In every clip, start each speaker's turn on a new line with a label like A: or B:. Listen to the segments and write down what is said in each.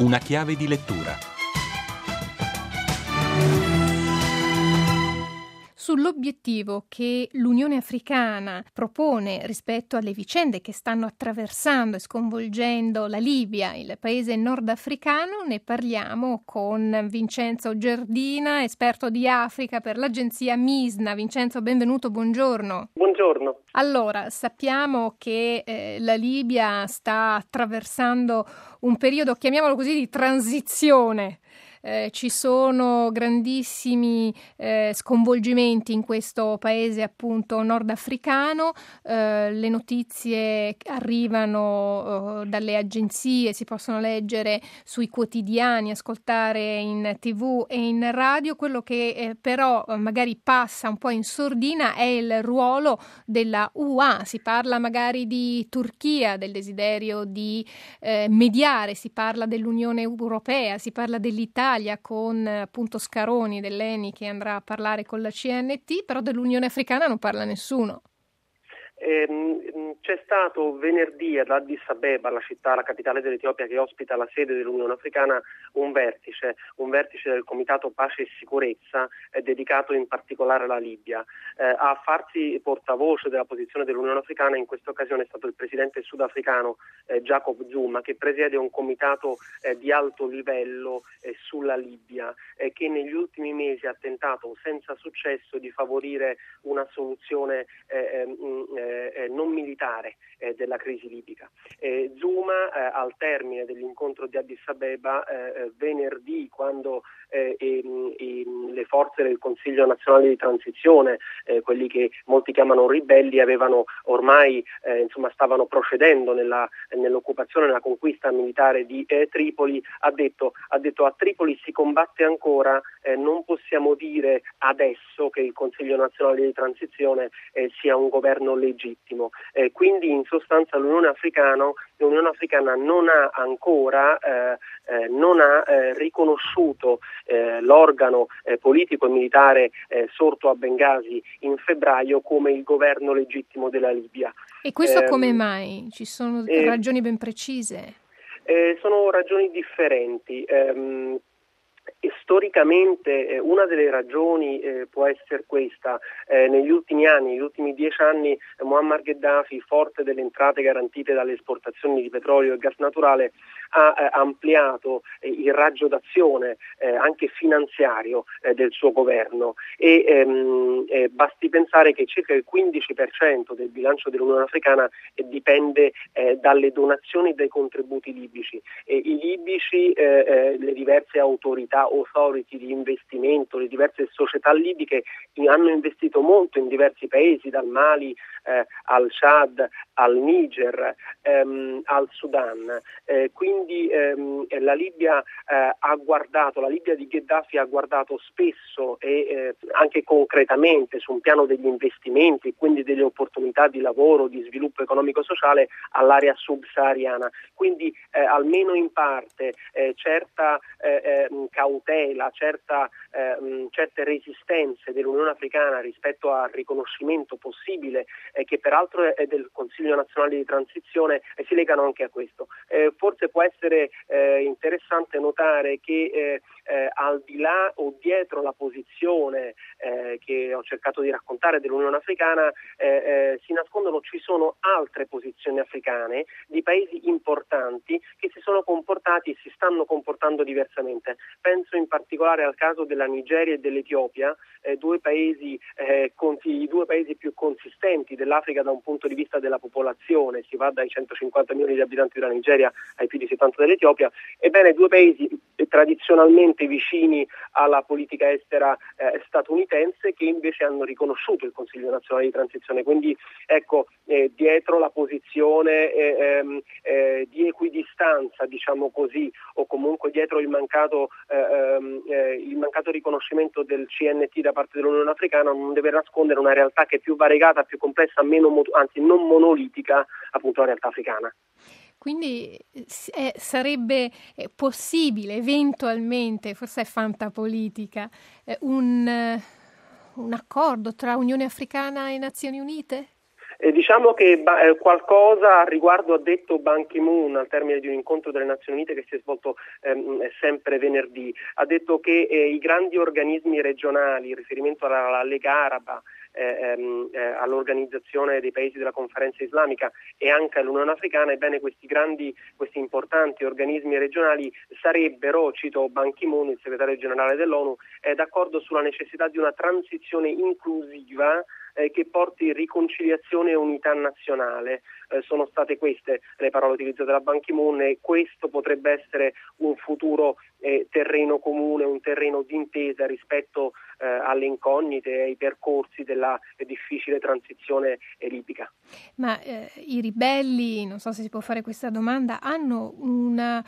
A: Una chiave di lettura.
B: Sull'obiettivo che l'Unione Africana propone rispetto alle vicende che stanno attraversando e sconvolgendo la Libia, il paese nordafricano, ne parliamo con Vincenzo Giardina, esperto di Africa per l'agenzia MISNA. Vincenzo, benvenuto, buongiorno.
C: Buongiorno.
B: Allora, sappiamo che la Libia sta attraversando un periodo, chiamiamolo così, di transizione. Ci sono grandissimi sconvolgimenti in questo paese appunto nordafricano, le notizie arrivano dalle agenzie, si possono leggere sui quotidiani, ascoltare in TV e in radio. Quello che però magari passa un po' in sordina è il ruolo della UA. Si parla magari di Turchia, del desiderio di mediare, si parla dell'Unione Europea, si parla dell'Italia con appunto Scaroni dell'ENI che andrà a parlare con la CNT, però dell'Unione Africana non parla nessuno.
C: C'è stato venerdì ad Addis Abeba, la città, la capitale dell'Etiopia che ospita la sede dell'Unione Africana, un vertice del Comitato Pace e Sicurezza dedicato in particolare alla Libia. A farsi portavoce della posizione dell'Unione Africana in questa occasione è stato il presidente sudafricano Jacob Zuma, che presiede un comitato di alto livello sulla Libia, che negli ultimi mesi ha tentato senza successo di favorire una soluzione non militare della crisi libica. Zuma al termine dell'incontro di Addis Abeba venerdì, quando le forze del Consiglio nazionale di transizione, quelli che molti chiamano ribelli, avevano ormai stavano procedendo nell'occupazione, nella conquista militare di Tripoli, ha detto a Tripoli si combatte ancora, non possiamo dire adesso che il Consiglio nazionale di transizione sia un governo legittimo. Quindi in sostanza l'Unione Africana non ha ancora riconosciuto l'organo politico e militare sorto a Bengasi in febbraio come il governo legittimo della Libia.
B: E questo come mai? Ci sono ragioni ben precise?
C: Sono ragioni differenti. Storicamente una delle ragioni può essere questa: negli ultimi 10 anni Muammar Gheddafi, forte delle entrate garantite dalle esportazioni di petrolio e gas naturale, ha ampliato il raggio d'azione anche finanziario del suo governo e basti pensare che circa il 15% del bilancio dell'Unione Africana dipende dalle donazioni e dai contributi libici. I libici, le diverse autorità, authority di investimento, le diverse società libiche hanno investito molto in diversi paesi, dal Mali al Chad, al Niger, al Sudan. Quindi la Libia la Libia di Gheddafi ha guardato spesso e anche concretamente su un piano degli investimenti, quindi delle opportunità di lavoro, di sviluppo economico-sociale all'area subsahariana. Quindi almeno in parte certa cautela, certe resistenze dell'Unione Africana rispetto al riconoscimento possibile, che peraltro è del Consiglio nazionale di transizione, si legano anche a questo. Forse può essere interessante notare che al di là o dietro la posizione che ho cercato di raccontare dell'Unione Africana ci sono altre posizioni africane di paesi importanti che si sono comportati e si stanno comportando diversamente. Penso in particolare al caso della Nigeria e dell'Etiopia, i due paesi più consistenti dell'Africa da un punto di vista della popolazione. Si va dai 150 milioni di abitanti della Nigeria ai più di 70 dell'Etiopia. Ebbene, due paesi tradizionalmente vicini alla politica estera statunitense, che invece hanno riconosciuto il Consiglio nazionale di transizione. Quindi dietro la posizione di equidistanza, diciamo così, o comunque dietro il mancato riconoscimento del CNT da parte dell'Unione Africana, non deve nascondere una realtà che è più variegata, più complessa, non monolitica, appunto la realtà africana.
B: Quindi sarebbe possibile eventualmente, forse è fantapolitica, un accordo tra Unione Africana e Nazioni Unite?
C: Diciamo che qualcosa al riguardo ha detto Ban Ki-moon al termine di un incontro delle Nazioni Unite che si è svolto sempre venerdì. Ha detto che i grandi organismi regionali, in riferimento alla Lega Araba, all'organizzazione dei paesi della conferenza islamica e anche all'Unione Africana, ebbene questi importanti organismi regionali sarebbero, cito Ban Ki-moon, il segretario generale dell'ONU, d'accordo sulla necessità di una transizione inclusiva che porti riconciliazione e unità nazionale. Sono state queste le parole utilizzate da Ban Ki-moon, e questo potrebbe essere un futuro terreno comune, un terreno d'intesa rispetto alle incognite e ai percorsi della difficile transizione libica.
B: Ma i ribelli, non so se si può fare questa domanda, hanno una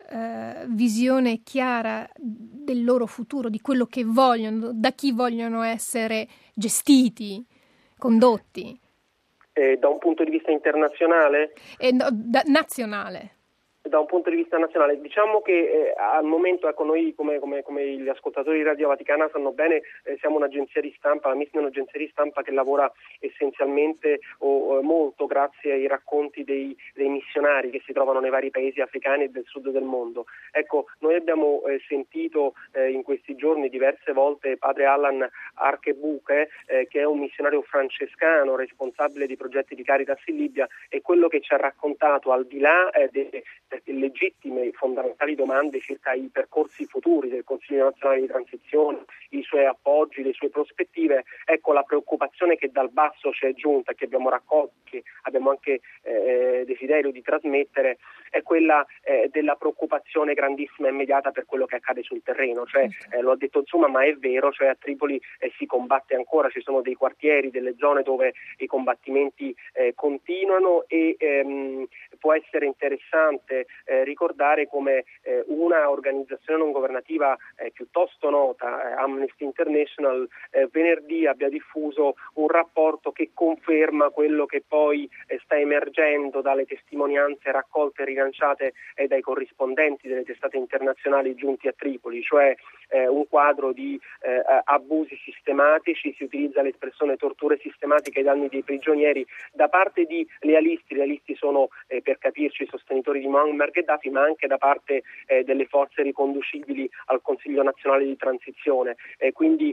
B: visione chiara del loro futuro, di quello che vogliono, da chi vogliono essere gestiti, condotti?
C: Da un punto di vista internazionale?
B: Nazionale.
C: Da un punto di vista nazionale, diciamo che al momento, ecco, noi come gli ascoltatori di Radio Vaticana sanno bene, siamo un'agenzia di stampa, la MISN è un'agenzia di stampa che lavora essenzialmente o molto grazie ai racconti dei missionari che si trovano nei vari paesi africani e del sud del mondo. Ecco, noi abbiamo sentito in questi giorni diverse volte padre Alan Arkebuke, che è un missionario francescano responsabile di progetti di Caritas in Libia, e quello che ci ha raccontato, al di là delle legittime fondamentali domande circa i percorsi futuri del Consiglio nazionale di transizione, i suoi appoggi, le sue prospettive, ecco, la preoccupazione che dal basso ci è giunta, che abbiamo raccolto, che abbiamo anche desiderio di trasmettere, è quella della preoccupazione grandissima e immediata per quello che accade sul terreno, cioè lo ha detto insomma, ma è vero, cioè a Tripoli si combatte ancora, ci sono dei quartieri, delle zone dove i combattimenti continuano, e può essere interessante ricordare come una organizzazione non governativa piuttosto nota, Amnesty International, venerdì abbia diffuso un rapporto che conferma quello che poi sta emergendo dalle testimonianze raccolte e rilanciate dai corrispondenti delle testate internazionali giunti a Tripoli, cioè un quadro di abusi sistematici, si utilizza l'espressione torture sistematiche ai danni dei prigionieri da parte di lealisti. Lealisti sono, per capirci, i sostenitori di Muammar Gheddafi, ma anche da parte delle forze riconducibili al Consiglio nazionale di transizione. Quindi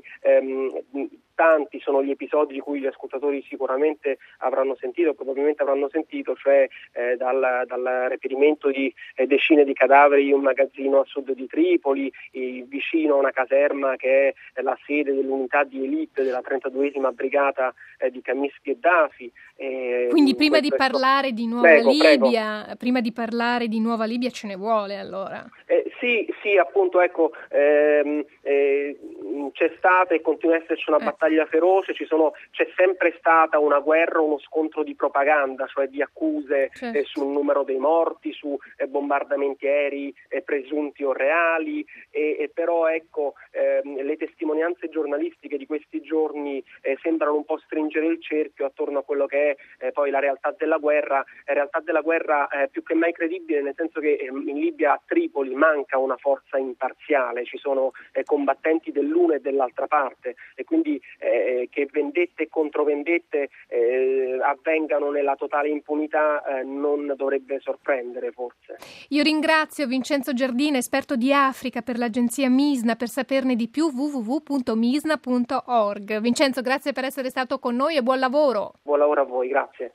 C: tanti sono gli episodi di cui gli ascoltatori sicuramente avranno sentito, probabilmente avranno sentito, cioè dal reperimento di decine di cadaveri in un magazzino a sud di Tripoli, vicino a una caserma che è la sede dell'unità di elite della 32esima brigata di Khamis Gheddafi.
B: Quindi prima di parlare di Nuova Libia, prima di parlare di Nuova Libia ce ne vuole allora?
C: Sì, appunto, ecco, c'è stata e continua a esserci una battaglia feroce, c'è sempre stata una guerra, uno scontro di propaganda, cioè di accuse sul numero dei morti, su bombardamenti aerei presunti o reali, però ecco, le testimonianze giornalistiche di questi giorni sembrano un po' stringere il cerchio attorno a quello che è poi la realtà della guerra, più che mai credibile, nel senso che in Libia, a Tripoli, manca una forza imparziale, ci sono combattenti dell'una e dell'altra parte, e quindi che vendette e controvendette avvengano nella totale impunità non dovrebbe sorprendere, forse.
B: Io ringrazio Vincenzo Giardina, esperto di Africa per l'agenzia MISNA. Per saperne di più www.misna.org. Vincenzo, grazie per essere stato con noi e buon lavoro.
C: Buon lavoro a voi, grazie.